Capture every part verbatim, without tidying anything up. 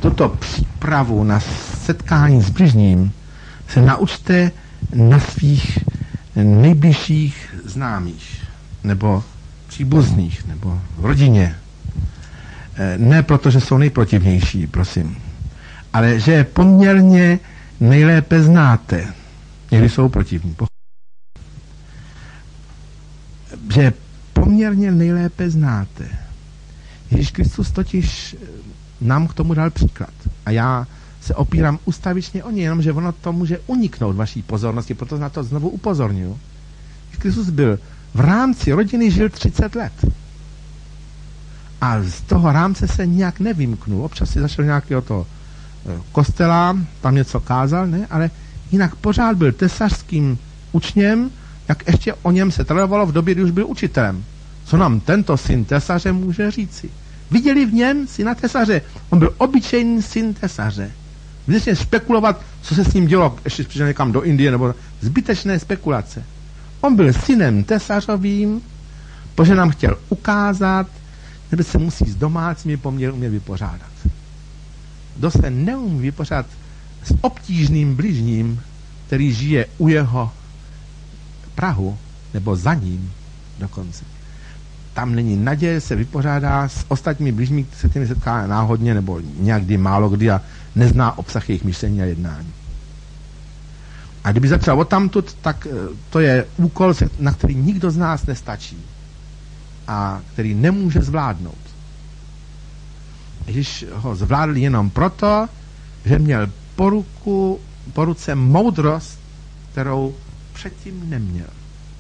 tuto přípravu na setkání s bližním se naučte na svých nejbližších známých, nebo příbuzných, nebo v rodině. Ne proto, že jsou nejprotivnější, prosím, ale že poměrně nejlépe znáte. Někdy jsou protivní. Že poměrně nejlépe znáte. Ježíš Kristus totiž nám k tomu dal příklad. A já se opírám ustavičně o něj, jenom že ono to může uniknout vaší pozornosti, proto na to znovu upozorňuji. Ježíš Kristus byl v rámci rodiny, žil třicet let. A z toho rámce se nějak nevymknul. Občas si zašel nějakého toho kostela, tam něco kázal, ne? Ale jinak pořád byl tesařským učněm, jak ještě o něm se tradovalo v době, kdy už byl učitelem. Co nám tento syn tesaře může říci? Viděli v něm syna tesaře. On byl obyčejný syn tesaře. Zbytečně spekulovat, co se s ním dělo, ještě přišel někam do Indie, nebo zbytečné spekulace. On byl synem tesařovým, protože nám chtěl ukázat, že se musí s domácími poměry umět vypořádat. Kdo se neumí vypořádat s obtížným bližním, který žije u jeho prahu, nebo za ním dokonce. Tam není naděje, se vypořádá s ostatními bližními, se těmi setká náhodně, nebo nějakdy málo kdy a nezná obsah jejich myšlení a jednání. A kdyby začal odtamtud, tak to je úkol, na který nikdo z nás nestačí a který nemůže zvládnout. Ježíš ho zvládl jenom proto, že měl po, ruku, po ruce moudrost, kterou předtím neměl.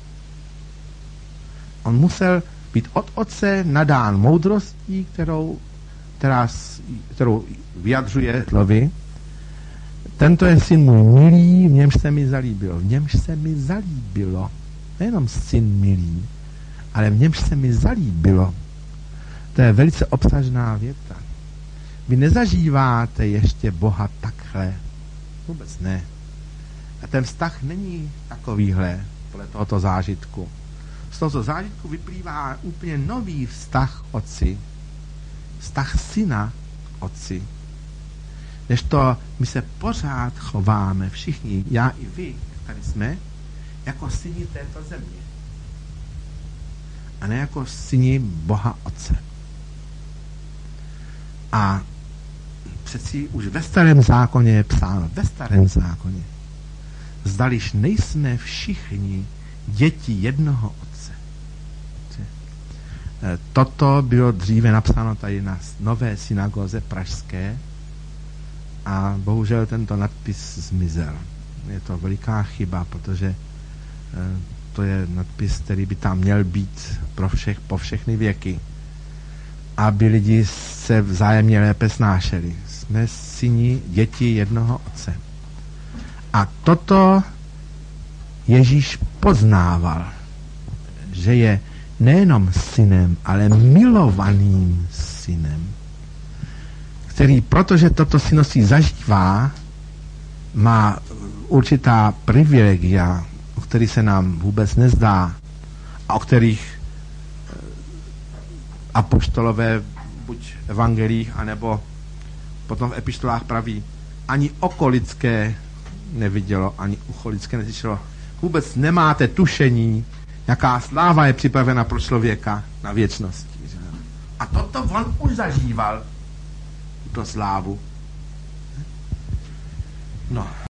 On musel být od otce nadán moudrostí, kterou, která, kterou vyjadřuje slovy. Tento je syn můj milý, v němž se mi zalíbilo. V němž se mi zalíbilo. Nejenom syn milý, ale v němž se mi zalíbilo. To je velice obsažná věta. Vy nezažíváte ještě Boha takhle. Vůbec ne. A ten vztah není takovýhle podle tohoto zážitku. Z tohoto zážitku vyplývá úplně nový vztah otci. Vztah syna k otci. Než to my se pořád chováme, všichni, já i vy, tady jsme, jako syni této země. A ne jako syni Boha Otce. A přeci už ve starém zákoně je psáno, ve starém zákoně, zdališ nejsme všichni děti jednoho Otce. Toto bylo dříve napsáno tady na nové synagoze pražské a bohužel tento nadpis zmizel. Je to veliká chyba, protože to je nadpis, který by tam měl být pro všech, po všechny věky, aby lidi se vzájemně lépe snášeli. Jsme syni, děti jednoho Otce. A toto Ježíš poznával, že je nejenom synem, ale milovaným synem, který, protože toto synoství zažívá, má určitá privilegia, o kterých se nám vůbec nezdá a o kterých apoštolové buď v evangelích, anebo potom v epištolách praví, ani oko lidské nevidělo, ani ucho lidské neslyšelo. Vůbec nemáte tušení, jaká sláva je připravena pro člověka na věčnosti. A toto on už zažíval, tuto slávu. No.